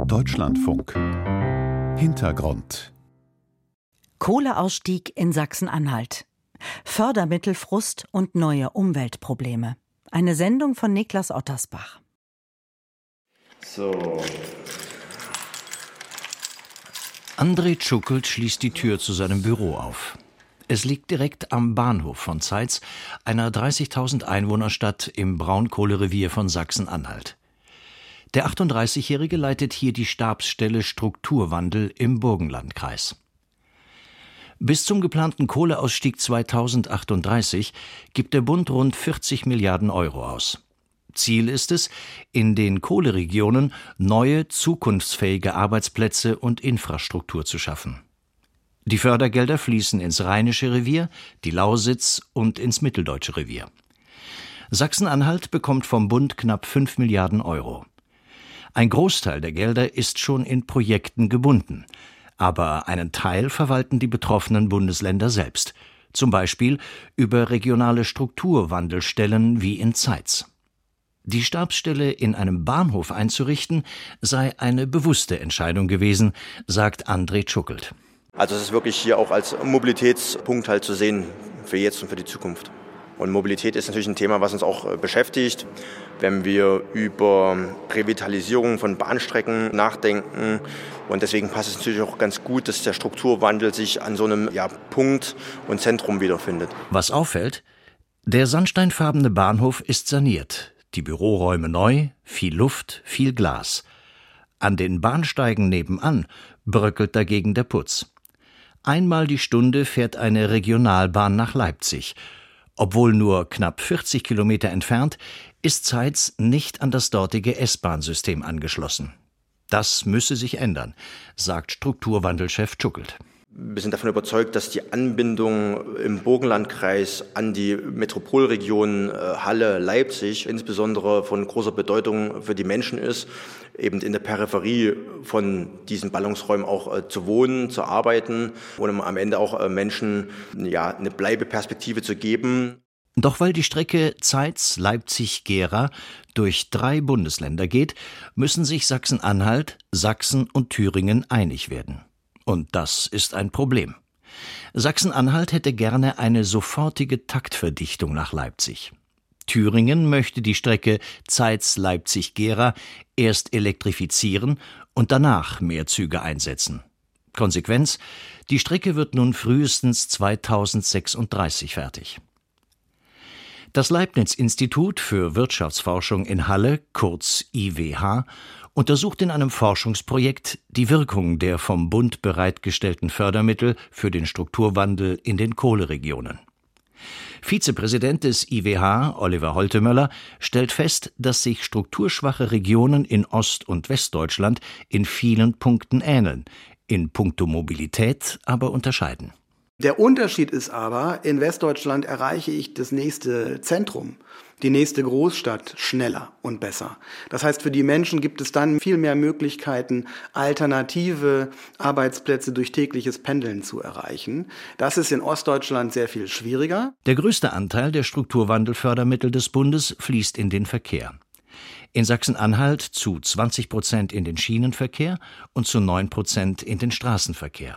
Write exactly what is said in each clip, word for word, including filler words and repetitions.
Deutschlandfunk. Hintergrund. Kohleausstieg in Sachsen-Anhalt. Fördermittelfrust und neue Umweltprobleme. Eine Sendung von Niklas Ottersbach. So. André Tschuckelt schließt die Tür zu seinem Büro auf. Es liegt direkt am Bahnhof von Zeitz, einer dreißigtausend Einwohnerstadt im Braunkohlerevier von Sachsen-Anhalt. Der achtunddreißigjährige leitet hier die Stabsstelle Strukturwandel im Burgenlandkreis. Bis zum geplanten Kohleausstieg zweitausendachtunddreißig gibt der Bund rund vierzig Milliarden Euro aus. Ziel ist es, in den Kohleregionen neue, zukunftsfähige Arbeitsplätze und Infrastruktur zu schaffen. Die Fördergelder fließen ins Rheinische Revier, die Lausitz und ins Mitteldeutsche Revier. Sachsen-Anhalt bekommt vom Bund knapp fünf Milliarden Euro. Ein Großteil der Gelder ist schon in Projekten gebunden, aber einen Teil verwalten die betroffenen Bundesländer selbst, zum Beispiel über regionale Strukturwandelstellen wie in Zeitz. Die Stabsstelle in einem Bahnhof einzurichten, sei eine bewusste Entscheidung gewesen, sagt André Tschuckelt. Also es ist wirklich hier auch als Mobilitätspunkt halt zu sehen für jetzt und für die Zukunft. Und Mobilität ist natürlich ein Thema, was uns auch beschäftigt. Wenn wir über Revitalisierung von Bahnstrecken nachdenken. Und deswegen passt es natürlich auch ganz gut, dass der Strukturwandel sich an so einem ja, Punkt und Zentrum wiederfindet. Was auffällt, der sandsteinfarbene Bahnhof ist saniert. Die Büroräume neu, viel Luft, viel Glas. An den Bahnsteigen nebenan bröckelt dagegen der Putz. Einmal die Stunde fährt eine Regionalbahn nach Leipzig. Obwohl nur knapp vierzig Kilometer entfernt, ist Zeitz nicht an das dortige S-Bahn-System angeschlossen. Das müsse sich ändern, sagt Strukturwandelchef Tschuckelt. Wir sind davon überzeugt, dass die Anbindung im Burgenlandkreis an die Metropolregion Halle, Leipzig insbesondere von großer Bedeutung für die Menschen ist, eben in der Peripherie von diesen Ballungsräumen auch zu wohnen, zu arbeiten und um am Ende auch Menschen ja, eine Bleibeperspektive zu geben. Doch weil die Strecke Zeitz-Leipzig-Gera durch drei Bundesländer geht, müssen sich Sachsen-Anhalt, Sachsen und Thüringen einig werden. Und das ist ein Problem. Sachsen-Anhalt hätte gerne eine sofortige Taktverdichtung nach Leipzig. Thüringen möchte die Strecke Zeitz-Leipzig-Gera erst elektrifizieren und danach mehr Züge einsetzen. Konsequenz: die Strecke wird nun frühestens zweitausendsechsunddreißig fertig. Das Leibniz-Institut für Wirtschaftsforschung in Halle, kurz I W H, untersucht in einem Forschungsprojekt die Wirkung der vom Bund bereitgestellten Fördermittel für den Strukturwandel in den Kohleregionen. Vizepräsident des I W H, Oliver Holtemöller, stellt fest, dass sich strukturschwache Regionen in Ost- und Westdeutschland in vielen Punkten ähneln, in puncto Mobilität aber unterscheiden. Der Unterschied ist aber, in Westdeutschland erreiche ich das nächste Zentrum, die nächste Großstadt schneller und besser. Das heißt, für die Menschen gibt es dann viel mehr Möglichkeiten, alternative Arbeitsplätze durch tägliches Pendeln zu erreichen. Das ist in Ostdeutschland sehr viel schwieriger. Der größte Anteil der Strukturwandelfördermittel des Bundes fließt in den Verkehr. In Sachsen-Anhalt zu zwanzig Prozent in den Schienenverkehr und zu neun Prozent in den Straßenverkehr.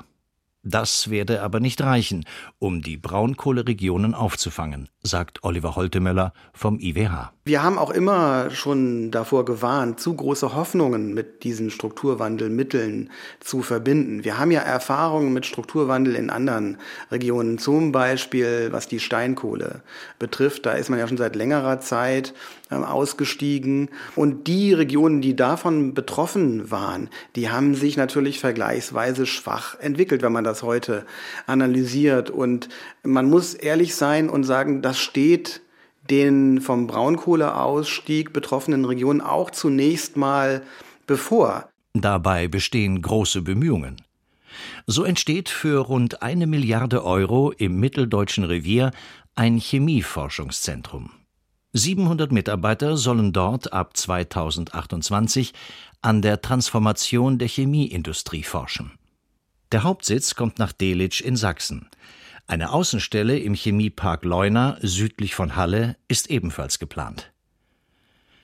Das werde aber nicht reichen, um die Braunkohleregionen aufzufangen, sagt Oliver Holtemöller vom I W H. Wir haben auch immer schon davor gewarnt, zu große Hoffnungen mit diesen Strukturwandelmitteln zu verbinden. Wir haben ja Erfahrungen mit Strukturwandel in anderen Regionen, zum Beispiel was die Steinkohle betrifft. Da ist man ja schon seit längerer Zeit ähm, ausgestiegen. Und die Regionen, die davon betroffen waren, die haben sich natürlich vergleichsweise schwach entwickelt, wenn man das heute analysiert. Und man muss ehrlich sein und sagen, das steht den vom Braunkohleausstieg betroffenen Regionen auch zunächst mal bevor. Dabei bestehen große Bemühungen. So entsteht für rund eine Milliarde Euro im Mitteldeutschen Revier ein Chemieforschungszentrum. siebenhundert Mitarbeiter sollen dort ab zweitausendachtundzwanzig an der Transformation der Chemieindustrie forschen. Der Hauptsitz kommt nach Delitzsch in Sachsen. Eine Außenstelle im Chemiepark Leuna südlich von Halle ist ebenfalls geplant.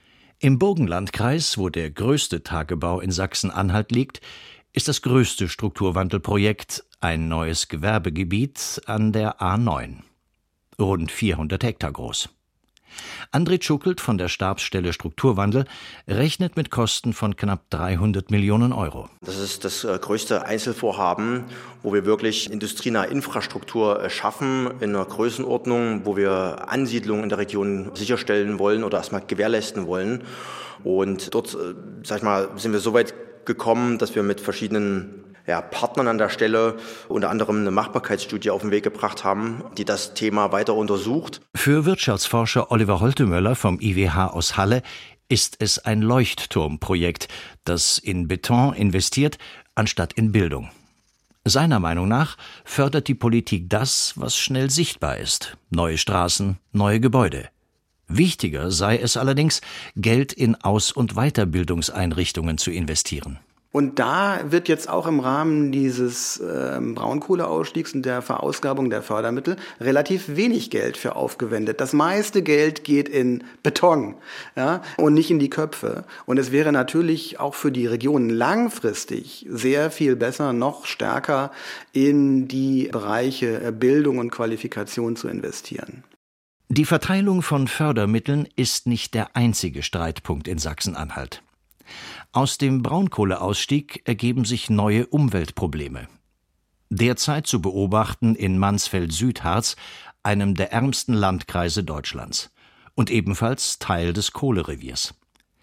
Im Burgenlandkreis, wo der größte Tagebau in Sachsen-Anhalt liegt, ist das größte Strukturwandelprojekt ein neues Gewerbegebiet an der A neun. Rund vierhundert Hektar groß. André Tschuckelt von der Stabsstelle Strukturwandel rechnet mit Kosten von knapp dreihundert Millionen Euro. Das ist das größte Einzelvorhaben, wo wir wirklich industrienahe Infrastruktur schaffen, in einer Größenordnung, wo wir Ansiedlungen in der Region sicherstellen wollen oder erstmal gewährleisten wollen. Und dort, sag ich mal, sind wir so weit gekommen, dass wir mit verschiedenen ja, Partnern an der Stelle unter anderem eine Machbarkeitsstudie auf den Weg gebracht haben, die das Thema weiter untersucht. Für Wirtschaftsforscher Oliver Holtemöller vom I W H aus Halle ist es ein Leuchtturmprojekt, das in Beton investiert, anstatt in Bildung. Seiner Meinung nach fördert die Politik das, was schnell sichtbar ist: neue Straßen, neue Gebäude. Wichtiger sei es allerdings, Geld in Aus- und Weiterbildungseinrichtungen zu investieren. Und da wird jetzt auch im Rahmen dieses äh, Braunkohleausstiegs und der Verausgabung der Fördermittel relativ wenig Geld für aufgewendet. Das meiste Geld geht in Beton, ja, und nicht in die Köpfe. Und es wäre natürlich auch für die Regionen langfristig sehr viel besser, noch stärker in die Bereiche Bildung und Qualifikation zu investieren. Die Verteilung von Fördermitteln ist nicht der einzige Streitpunkt in Sachsen-Anhalt. Aus dem Braunkohleausstieg ergeben sich neue Umweltprobleme. Derzeit zu beobachten in Mansfeld-Südharz, einem der ärmsten Landkreise Deutschlands und ebenfalls Teil des Kohlereviers.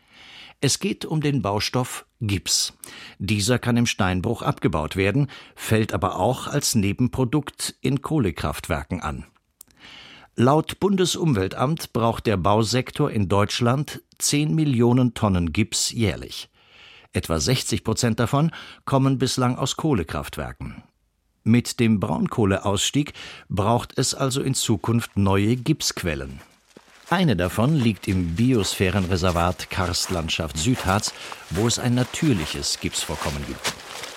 Es geht um den Baustoff Gips. Dieser kann im Steinbruch abgebaut werden, fällt aber auch als Nebenprodukt in Kohlekraftwerken an. Laut Bundesumweltamt braucht der Bausektor in Deutschland zehn Millionen Tonnen Gips jährlich. Etwa sechzig Prozent davon kommen bislang aus Kohlekraftwerken. Mit dem Braunkohleausstieg braucht es also in Zukunft neue Gipsquellen. Eine davon liegt im Biosphärenreservat Karstlandschaft Südharz, wo es ein natürliches Gipsvorkommen gibt.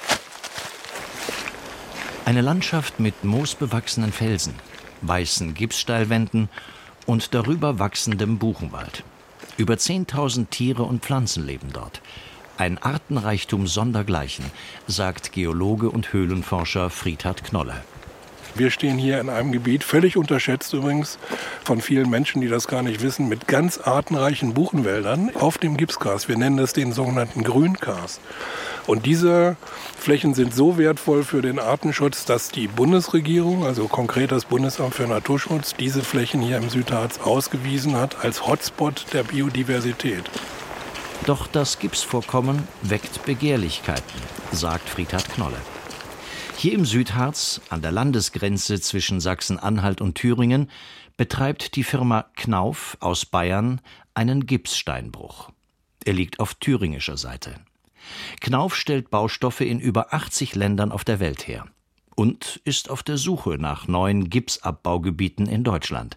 Eine Landschaft mit moosbewachsenen Felsen, weißen Gipssteilwänden und darüber wachsendem Buchenwald. Über zehntausend Tiere und Pflanzen leben dort. Ein Artenreichtum sondergleichen, sagt Geologe und Höhlenforscher Friedhard Knolle. Wir stehen hier in einem Gebiet, völlig unterschätzt übrigens von vielen Menschen, die das gar nicht wissen, mit ganz artenreichen Buchenwäldern auf dem Gipskars. Wir nennen das den sogenannten Grünkars. Und diese Flächen sind so wertvoll für den Artenschutz, dass die Bundesregierung, also konkret das Bundesamt für Naturschutz, diese Flächen hier im Südharz ausgewiesen hat als Hotspot der Biodiversität. Doch das Gipsvorkommen weckt Begehrlichkeiten, sagt Friedhard Knolle. Hier im Südharz, an der Landesgrenze zwischen Sachsen-Anhalt und Thüringen, betreibt die Firma Knauf aus Bayern einen Gipssteinbruch. Er liegt auf thüringischer Seite. Knauf stellt Baustoffe in über achtzig Ländern auf der Welt her und ist auf der Suche nach neuen Gipsabbaugebieten in Deutschland.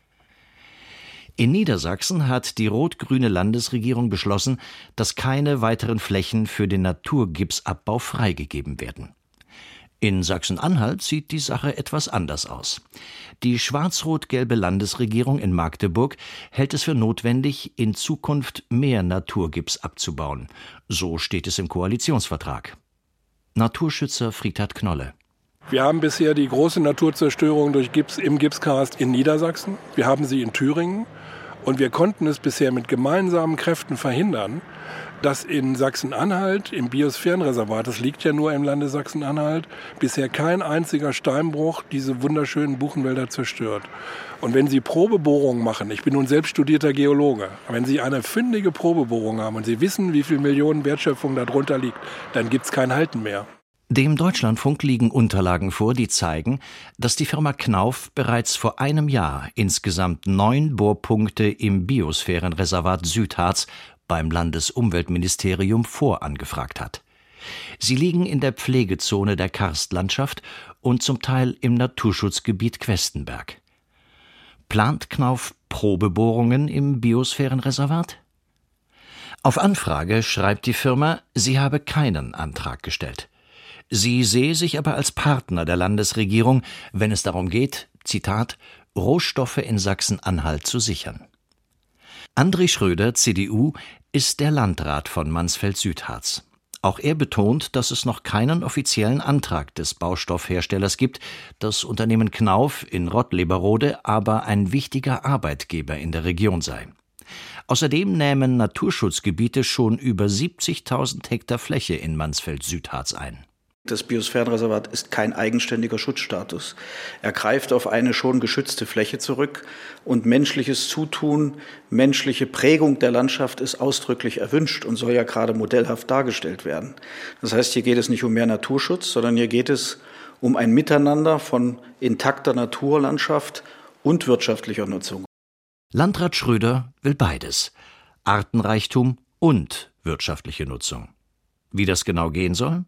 In Niedersachsen hat die rot-grüne Landesregierung beschlossen, dass keine weiteren Flächen für den Naturgipsabbau freigegeben werden. In Sachsen-Anhalt sieht die Sache etwas anders aus. Die schwarz-rot-gelbe Landesregierung in Magdeburg hält es für notwendig, in Zukunft mehr Naturgips abzubauen. So steht es im Koalitionsvertrag. Naturschützer Friedhard Knolle. Wir haben bisher die große Naturzerstörung durch Gips im Gipskarst in Niedersachsen. Wir haben sie in Thüringen. Und wir konnten es bisher mit gemeinsamen Kräften verhindern, dass in Sachsen-Anhalt, im Biosphärenreservat, das liegt ja nur im Lande Sachsen-Anhalt, bisher kein einziger Steinbruch diese wunderschönen Buchenwälder zerstört. Und wenn Sie Probebohrungen machen, ich bin nun selbst studierter Geologe, wenn Sie eine fündige Probebohrung haben und Sie wissen, wie viel Millionen Wertschöpfung darunter liegt, dann gibt es kein Halten mehr. Dem Deutschlandfunk liegen Unterlagen vor, die zeigen, dass die Firma Knauf bereits vor einem Jahr insgesamt neun Bohrpunkte im Biosphärenreservat Südharz beim Landesumweltministerium vorangefragt hat. Sie liegen in der Pflegezone der Karstlandschaft und zum Teil im Naturschutzgebiet Questenberg. Plant Knauf Probebohrungen im Biosphärenreservat? Auf Anfrage schreibt die Firma, sie habe keinen Antrag gestellt. Sie sehe sich aber als Partner der Landesregierung, wenn es darum geht, Zitat, Rohstoffe in Sachsen-Anhalt zu sichern. André Schröder, C D U, ist der Landrat von Mansfeld-Südharz. Auch er betont, dass es noch keinen offiziellen Antrag des Baustoffherstellers gibt, das Unternehmen Knauf in Rottleberode aber ein wichtiger Arbeitgeber in der Region sei. Außerdem nähmen Naturschutzgebiete schon über siebzigtausend Hektar Fläche in Mansfeld-Südharz ein. Das Biosphärenreservat ist kein eigenständiger Schutzstatus. Er greift auf eine schon geschützte Fläche zurück und menschliches Zutun, menschliche Prägung der Landschaft ist ausdrücklich erwünscht und soll ja gerade modellhaft dargestellt werden. Das heißt, hier geht es nicht um mehr Naturschutz, sondern hier geht es um ein Miteinander von intakter Naturlandschaft und wirtschaftlicher Nutzung. Landrat Schröder will beides: Artenreichtum und wirtschaftliche Nutzung. Wie das genau gehen soll?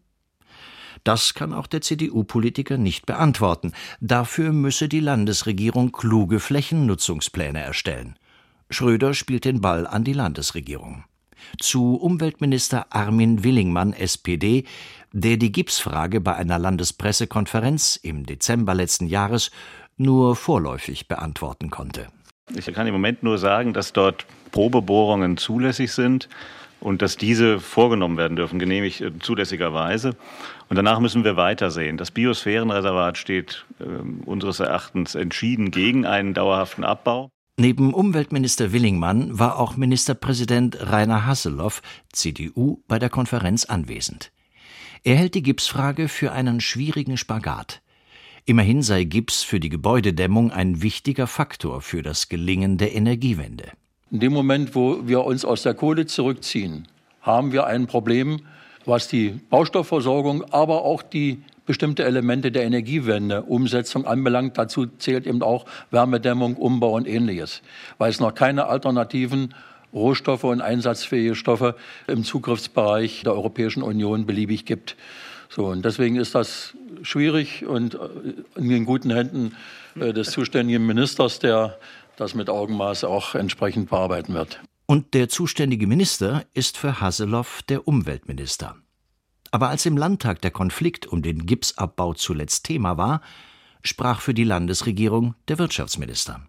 Das kann auch der C D U-Politiker nicht beantworten. Dafür müsse die Landesregierung kluge Flächennutzungspläne erstellen. Schröder spielt den Ball an die Landesregierung. Zu Umweltminister Armin Willingmann, S P D, der die Gipsfrage bei einer Landespressekonferenz im Dezember letzten Jahres nur vorläufig beantworten konnte. Ich kann im Moment nur sagen, dass dort Probebohrungen zulässig sind und dass diese vorgenommen werden dürfen, genehmigt äh, zulässigerweise. Und danach müssen wir weitersehen. Das Biosphärenreservat steht äh, unseres Erachtens entschieden gegen einen dauerhaften Abbau. Neben Umweltminister Willingmann war auch Ministerpräsident Rainer Haseloff, C D U, bei der Konferenz anwesend. Er hält die Gipsfrage für einen schwierigen Spagat. Immerhin sei Gips für die Gebäudedämmung ein wichtiger Faktor für das Gelingen der Energiewende. In dem Moment, wo wir uns aus der Kohle zurückziehen, haben wir ein Problem, was die Baustoffversorgung, aber auch die bestimmte Elemente der Energiewende, Umsetzung anbelangt. Dazu zählt eben auch Wärmedämmung, Umbau und Ähnliches, weil es noch keine alternativen Rohstoffe und einsatzfähige Stoffe im Zugriffsbereich der Europäischen Union beliebig gibt. So, und deswegen ist das schwierig und in den guten Händen des zuständigen Ministers, der das mit Augenmaß auch entsprechend bearbeiten wird. Und der zuständige Minister ist für Haseloff der Umweltminister. Aber als im Landtag der Konflikt um den Gipsabbau zuletzt Thema war, sprach für die Landesregierung der Wirtschaftsminister.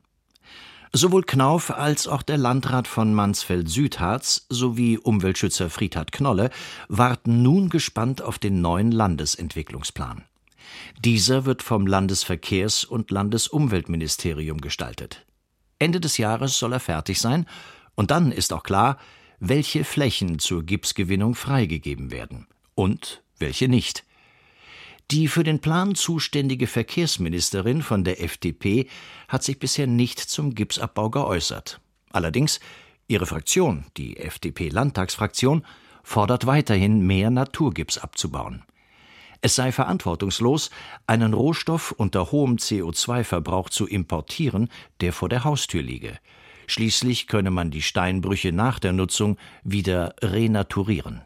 Sowohl Knauf als auch der Landrat von Mansfeld-Südharz sowie Umweltschützer Friedhard Knolle warten nun gespannt auf den neuen Landesentwicklungsplan. Dieser wird vom Landesverkehrs- und Landesumweltministerium gestaltet. Ende des Jahres soll er fertig sein, und dann ist auch klar, welche Flächen zur Gipsgewinnung freigegeben werden und welche nicht. Die für den Plan zuständige Verkehrsministerin von der F D P hat sich bisher nicht zum Gipsabbau geäußert. Allerdings, ihre Fraktion, die F D P-Landtagsfraktion, fordert weiterhin, mehr Naturgips abzubauen. Es sei verantwortungslos, einen Rohstoff unter hohem C O zwei Verbrauch zu importieren, der vor der Haustür liege. Schließlich könne man die Steinbrüche nach der Nutzung wieder renaturieren.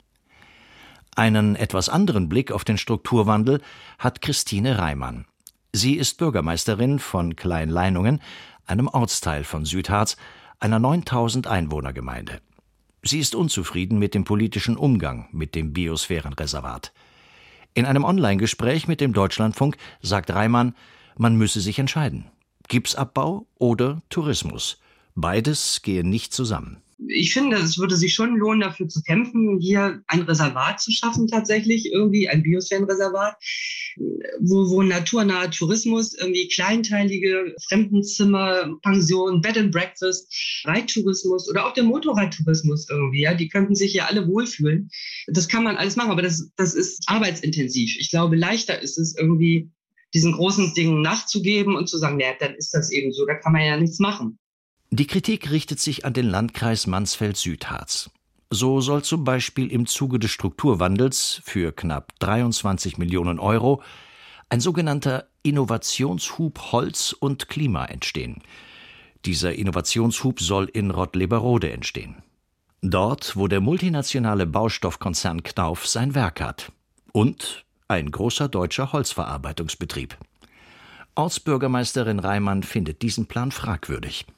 Einen etwas anderen Blick auf den Strukturwandel hat Christine Reimann. Sie ist Bürgermeisterin von Klein-Leinungen, einem Ortsteil von Südharz, einer neuntausend Einwohnergemeinde. Sie ist unzufrieden mit dem politischen Umgang mit dem Biosphärenreservat. In einem Online-Gespräch mit dem Deutschlandfunk sagt Reimann, man müsse sich entscheiden: Gipsabbau oder Tourismus. Beides gehe nicht zusammen. Ich finde, es würde sich schon lohnen, dafür zu kämpfen, hier ein Reservat zu schaffen, tatsächlich irgendwie ein Biosphärenreservat, wo, wo naturnaher Tourismus, irgendwie kleinteilige Fremdenzimmer, Pensionen, Bed and Breakfast, Reittourismus oder auch der Motorradtourismus irgendwie, ja, die könnten sich hier alle wohlfühlen. Das kann man alles machen, aber das, das ist arbeitsintensiv. Ich glaube, leichter ist es irgendwie, diesen großen Dingen nachzugeben und zu sagen, ja, dann ist das eben so, da kann man ja nichts machen. Die Kritik richtet sich an den Landkreis Mansfeld-Südharz. So soll zum Beispiel im Zuge des Strukturwandels für knapp dreiundzwanzig Millionen Euro ein sogenannter Innovationshub Holz und Klima entstehen. Dieser Innovationshub soll in Rottleberode entstehen. Dort, wo der multinationale Baustoffkonzern Knauf sein Werk hat. Und ein großer deutscher Holzverarbeitungsbetrieb. Ortsbürgermeisterin Reimann findet diesen Plan fragwürdig.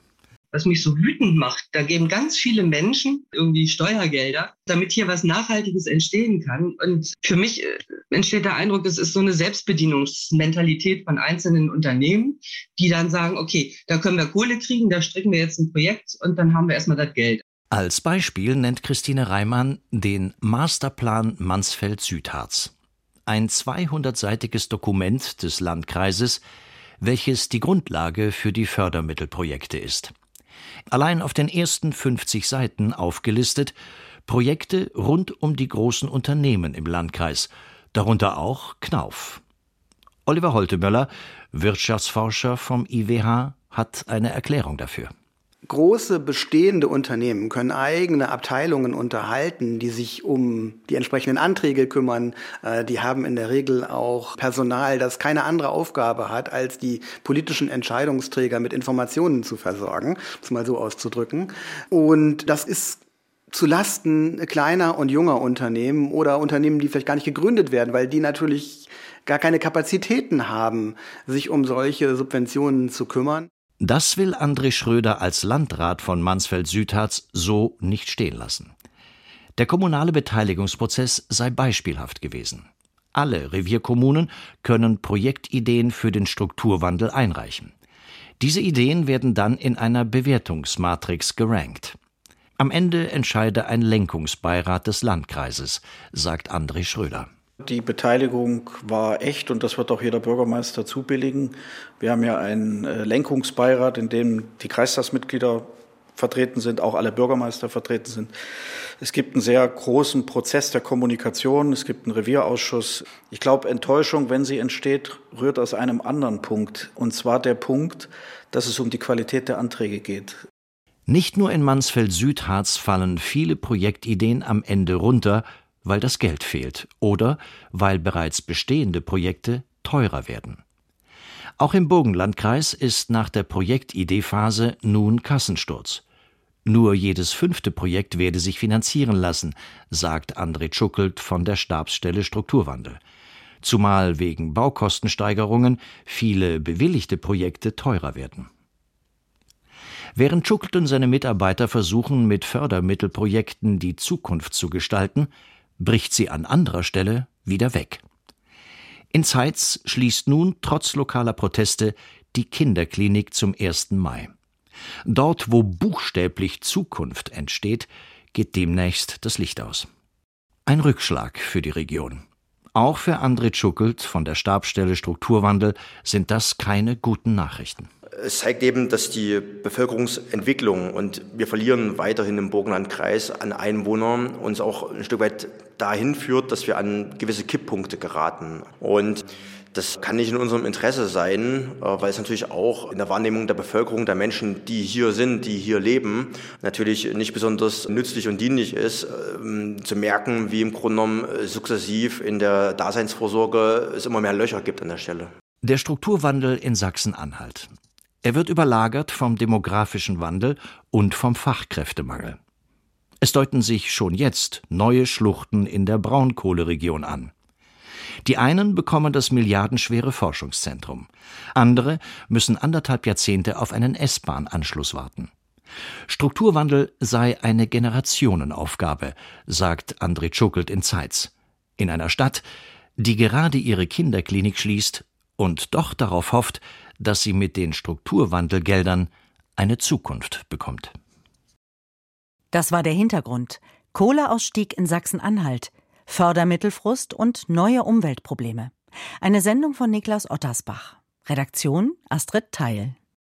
was mich so wütend macht. Da geben ganz viele Menschen irgendwie Steuergelder, damit hier was Nachhaltiges entstehen kann. Und für mich entsteht der Eindruck, es ist so eine Selbstbedienungsmentalität von einzelnen Unternehmen, die dann sagen, okay, da können wir Kohle kriegen, da stricken wir jetzt ein Projekt und dann haben wir erstmal das Geld. Als Beispiel nennt Christine Reimann den Masterplan Mansfeld-Südharz. Ein zweihundertseitiges Dokument des Landkreises, welches die Grundlage für die Fördermittelprojekte ist. Allein auf den ersten fünfzig Seiten aufgelistet Projekte rund um die großen Unternehmen im Landkreis, darunter auch Knauf. Oliver Holtemöller, Wirtschaftsforscher vom I W H, hat eine Erklärung dafür. Große bestehende Unternehmen können eigene Abteilungen unterhalten, die sich um die entsprechenden Anträge kümmern. Die haben in der Regel auch Personal, das keine andere Aufgabe hat, als die politischen Entscheidungsträger mit Informationen zu versorgen, um es mal so auszudrücken. Und das ist zu Lasten kleiner und junger Unternehmen oder Unternehmen, die vielleicht gar nicht gegründet werden, weil die natürlich gar keine Kapazitäten haben, sich um solche Subventionen zu kümmern. Das will André Schröder als Landrat von Mansfeld-Südharz so nicht stehen lassen. Der kommunale Beteiligungsprozess sei beispielhaft gewesen. Alle Revierkommunen können Projektideen für den Strukturwandel einreichen. Diese Ideen werden dann in einer Bewertungsmatrix gerankt. Am Ende entscheide ein Lenkungsbeirat des Landkreises, sagt André Schröder. Die Beteiligung war echt und das wird auch jeder Bürgermeister zubilligen. Wir haben ja einen Lenkungsbeirat, in dem die Kreistagsmitglieder vertreten sind, auch alle Bürgermeister vertreten sind. Es gibt einen sehr großen Prozess der Kommunikation, es gibt einen Revierausschuss. Ich glaube, Enttäuschung, wenn sie entsteht, rührt aus einem anderen Punkt, und zwar der Punkt, dass es um die Qualität der Anträge geht. Nicht nur in Mansfeld-Südharz fallen viele Projektideen am Ende runter, weil das Geld fehlt oder weil bereits bestehende Projekte teurer werden. Auch im Burgenlandkreis ist nach der Projektidee-Phase nun Kassensturz. Nur jedes fünfte Projekt werde sich finanzieren lassen, sagt André Tschuckelt von der Stabsstelle Strukturwandel. Zumal wegen Baukostensteigerungen viele bewilligte Projekte teurer werden. Während Tschuckelt und seine Mitarbeiter versuchen, mit Fördermittelprojekten die Zukunft zu gestalten, bricht sie an anderer Stelle wieder weg. In Zeitz schließt nun trotz lokaler Proteste die Kinderklinik zum ersten Mai. Dort, wo buchstäblich Zukunft entsteht, geht demnächst das Licht aus. Ein Rückschlag für die Region. Auch für André Tschuckelt von der Stabsstelle Strukturwandel sind das keine guten Nachrichten. Es zeigt eben, dass die Bevölkerungsentwicklung, und wir verlieren weiterhin im Burgenlandkreis an Einwohnern, uns auch ein Stück weit dahin führt, dass wir an gewisse Kipppunkte geraten. Und das kann nicht in unserem Interesse sein, weil es natürlich auch in der Wahrnehmung der Bevölkerung, der Menschen, die hier sind, die hier leben, natürlich nicht besonders nützlich und dienlich ist, zu merken, wie im Grunde genommen sukzessiv in der Daseinsvorsorge es immer mehr Löcher gibt an der Stelle. Der Strukturwandel in Sachsen-Anhalt. Er wird überlagert vom demografischen Wandel und vom Fachkräftemangel. Es deuten sich schon jetzt neue Schluchten in der Braunkohleregion an. Die einen bekommen das milliardenschwere Forschungszentrum. Andere müssen anderthalb Jahrzehnte auf einen S-Bahn-Anschluss warten. Strukturwandel sei eine Generationenaufgabe, sagt André Tschuckelt in Zeitz. In einer Stadt, die gerade ihre Kinderklinik schließt und doch darauf hofft, dass sie mit den Strukturwandelgeldern eine Zukunft bekommt. Das war der Hintergrund. Kohleausstieg in Sachsen-Anhalt, Fördermittelfrust und neue Umweltprobleme. Eine Sendung von Niklas Ottersbach. Redaktion Astrid Theil.